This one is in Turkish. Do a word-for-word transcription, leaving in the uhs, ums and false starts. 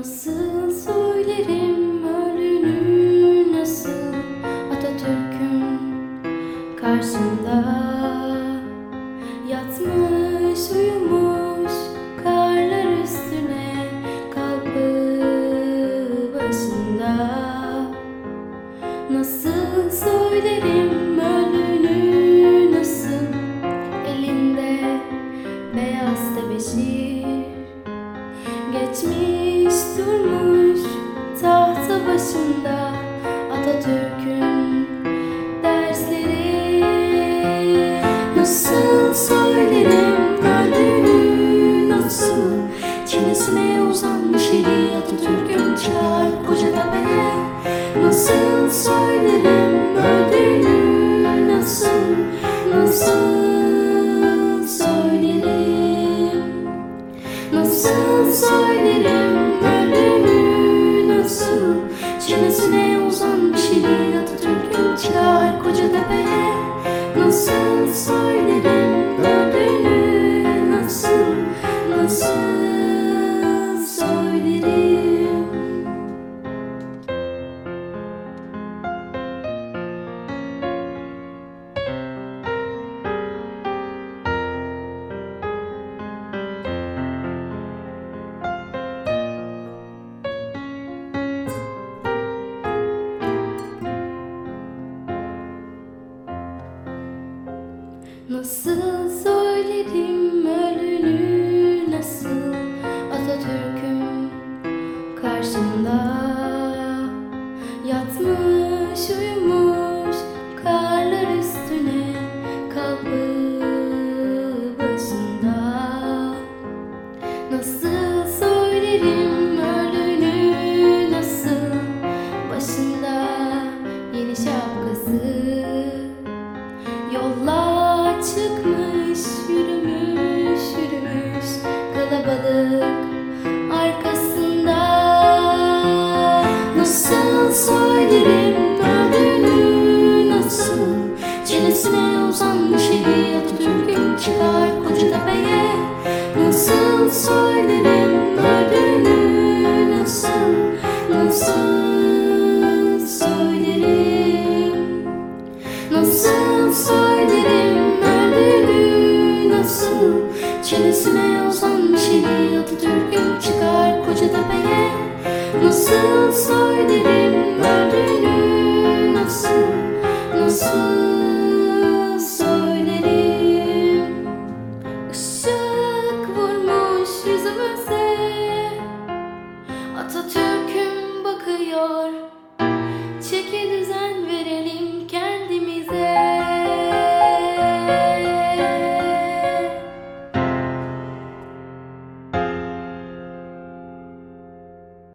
Nasıl söylerim öldüğünü, nasıl Atatürk'ün karşımda yatmış uyumuş karlar üstüne kapı başında. Nasıl söylerim öldüğünü, nasıl elinde beyaz tebeşir geçmiş durmuş tahta başında Atatürk'ün dersleri. Nasıl söylerim öldüğünü, nasıl çenesine uzanmış eli Atatürk'ün çağır Kocatepe'ye. Nasıl söylerim öldüğünü, nasıl, nasıl söylerim, nasıl söylerim öldüğünü, nasıl çenesine uzanmış eli Atatürk'ün çağır Kocatepe'ye. Nasıl söylerim öldüğünü, nasıl, nasıl söylerim. Nasıl söylerim öldüğünü, nasıl Atatürk'ün karşımda yatmış uyumuş karlar üstüne kapı başında. Nasıl söylerim öldüğünü, nasıl başında yeni şapkası, yollar çıkmış, yürümüş, yürümüş kalabalık arkasında. Nasıl söylerim öldüğünü, nasıl çenesine uzanmış eli Atatürk'ün çıkar Kocatepe'ye. Nasıl söylerim öldüğünü, nasıl, nasıl söylerim, nasıl söylerim öldüğünü, nasıl çenesine uzanmış eli Atatürk'ün çıkar Kocatepe'ye. Nasıl söylerim öldüğünü, nasıl, nasıl